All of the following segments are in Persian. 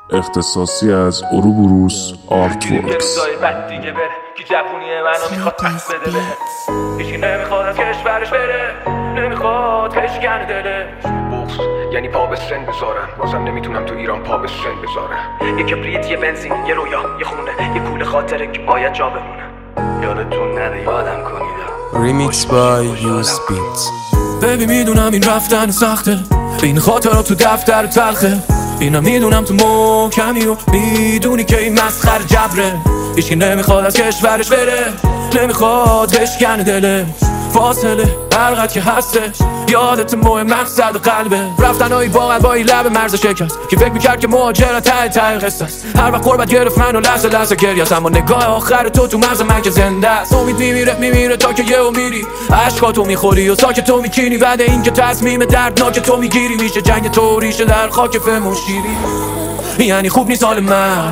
اختصاصی از اوروبروس آرتورکس. بعد دیگه بره که جوونی منو میخواد پس بده به هیچی نمیخواد از کشورش بره، نمیخواد بشکنه دلش. بغض یعنی پا به سن بذارم، بازم نمیتونم تو ایران پا به سن بذارم. یه کبریت، یه بنزین، یه رویا، یه خونه، یه کوله خاطره که باید جا بمونه. یادتون نره یادم کنید. ریمیکس بای یوز بیت. ببی میدونم این رفتن سخته، این خاطرات تو دفتر تلخه، اینا میدونم تو محکمی و میدونی که این مسخر جبره. هیچکی نمیخواد از کشورش بره، نمیخواد بشکنه دلش. فاصله برقت که هستش، یادت مهم مقصد قلبه. رفتنهایی با قلبایی لب مرز شکست که فکر میکرد که مهاجرت ته قصه است. هر وقت قربت گرفت منو لحظه لحظه گریه، اما نگاه آخر تو مغز من که زنده است. امید میمیره تا که یهو میری، عشقاتو میخوری و ساکت تو میچینی. وعده این که تصمیم دردناک تو میگیری، میشه جنگ تو ریشه در خاک فهم و شیری. یعنی خوب نیست حال من،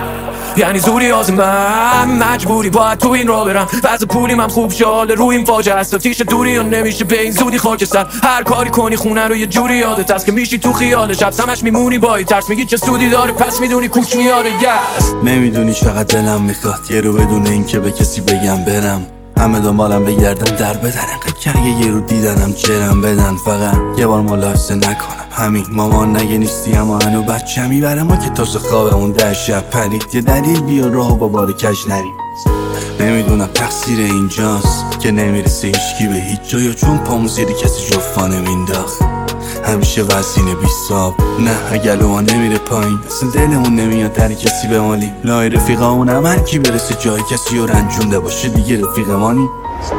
یعنی زوری از من، مجبوری باید تو این را برم. وضع پولیم هم خوب شاله، روی این فاجعه است. تیش دوری ها نمیشه به این زودی خاکستر. هر کاری کنی خونه رو یه جوری یادت است که میشی تو خیال شب سمش میمونی با ترس. میگی چه سودی داره پس میدونی کوچ میاره. نمیدونی چقدر دلم میخواد یه رو بدون این که به کسی بگم برم. همه دنبالم بگردن در بدن، انقدر که یه رو دیدنم جرم بدن. فقط یه بار ملاحظه نکنم همین مامان نگه نیستی اما هنو بچه میبره. ما که تازه خوابمون 10 شب پرید، یه دلیل بیا راه با بار کج نریم. نمیدونم تقصیر اینجاست که نمیرسه هیچکی به هیچ جا، یا چون پامون زیر کسی جفا نمینداخت. همیشه وزینه بیستاب نه اگلو ما نمیره پایین، اصلا دلمون نمیاد در کسی بمالی. لای رفیقامون هم هر کی برسه جای کسی رو رنجونده باشه دیگه رفیق مانی.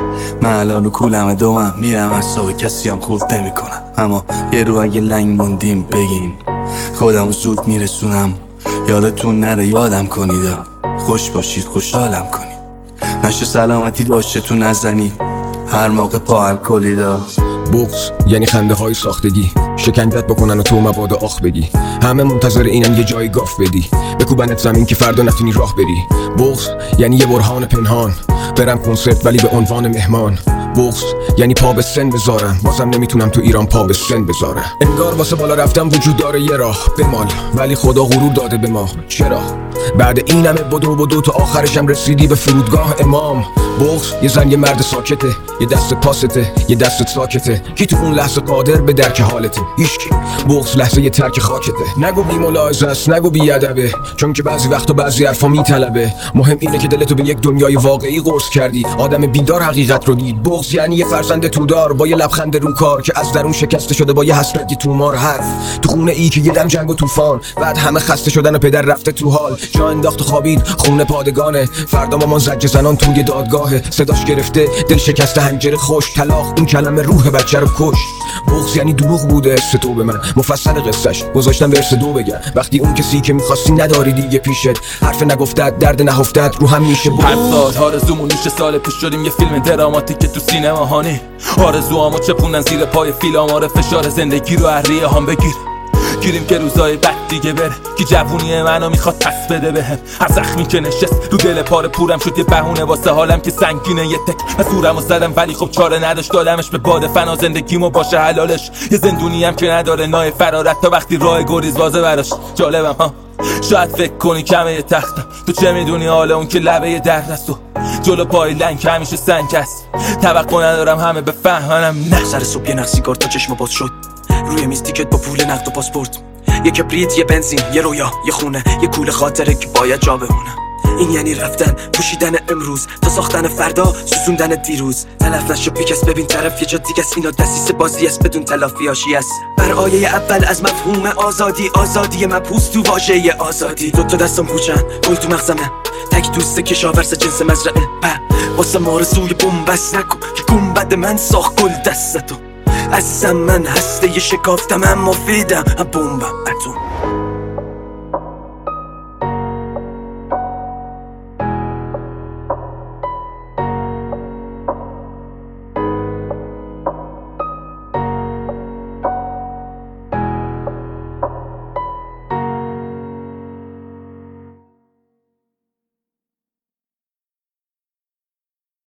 من الان رو کولم دومم میرم اصاب کسی هم خورد نمی کنم. اما یه رو اگه لنگ موندیم بگین خودمو زود میرسونم. یادتون نره یادم کنید، خوش باشید خوشحالم کنید. نشه سلامتی باشه تو نزنید هر موقع پا الکلی دا. بغض یعنی خنده های ساختگی، شکنجت بکنن و تو مبادا آخ بگی. همه منتظر اینن یه جای گاف بدی، بکوبنت زمین که فردا نتونی راه بری. بغض یعنی یه برهان پنهان، برم کنسرت ولی به عنوان مهمان. بغض یعنی پا به سن بذارم، بازم نمیتونم تو ایران پا به سن بذارم. انگار واسه بالا رفتم وجود داره یه راه بمال، ولی خدا غرور داده به ما. چرا بعد این همه بدو تا آخرشم رسیدی به فرودگاه امام؟ بغض یه زن یه مرد ساکته، یه دست پاسته یه دستت ساکته. کی تو اون لحظه قادر به درک حالته؟ هیچکی. بغض لحظه یه ترک خاکته. نگو بی ملاحظه است، نگو بی ادبه، چون که بعضی وقتا بعضی حرفا میطلبه. مهم اینه که دلتو به یک دنیای واقعی قرص کردی، آدم بیدار حقیقت رو دید. بغض یعنی یه فرزند تودار با یه لبخند رو کار که از درون شکسته شده با یه حسرت تومار. حرف تو خونه ای که یه دم جنگ و طوفان، بعد همه خسته شدن و پدر رفته تو حال. جا انداخت و خوابید خونه پادگانه، فردا مامان زجر زنان توی دادگاه. صداش گرفته دل شکسته حنجره خوش، طلاق این کلمه روح بچه رو کش. بغض یعنی دروغ بوده است تو به من، مفصل قصهش گذاشتم ورس 2 بگم. وقتی اون کسی که میخواستی نداری دیگه پیشت، حرف نگفتت درد نهفتت رو هم میشه. هر سال آرزومون میشه سال پیش شدیم یه فیلم دراماتیک تو سینما هانی. آرزوامو چپوندن زیر پای فیلم‌ها، فشار زندگی رو هریه هم بگیر. گیریم که روزای بد دیگه بره، که جوونی منو میخواد پس بده بهم. هر زخمی که نشست رو دل پاره پورم شد یه بهونه واسه حالم که سنگینه. یه تک مسورمو زدم ولی خب چاره نداشت، دادمش به باد فنا زندگیمو باشه حلالش. یه زندونیم که نداره نای فرارت تا وقتی راه گریز وازه براش. جالبم ها شاید فکر کنی کمه یه تختم، تو چه میدونی حالا اون که لبه درد است و جلو پای لنگ همیشه سنگ است. توقع ندارم همه بفهمنم نه. سر صبح یه نخ سیگار تا چشم باز شد، روی میز تیکت با پول نقد و پاسپورت. یه کبریت، یه بنزین، یه رویا، یه خونه، یه کوله خاطره که باید جا بمونه. این یعنی رفتن، پوشیدن امروز تا ساختن فردا، سوزوندن دیروز. تلف نشو بیکس ببین طرف یه جا دیگه است. اینا دستیس بازی است بدون تلافی هاشی است. بر آیه اول از مفهوم آزادی، آزادی مبهوس تو واژه آزادی. دوتا دستم پوچن گل تو مغزمه، تک دوست کشاورز جنس مزرعه. واسه مارزوی بومبست نکن که گنبد من ساخت گل دستتو. عزیزم من هسته یه شکافتم اما فیدم هم بومبم اتم.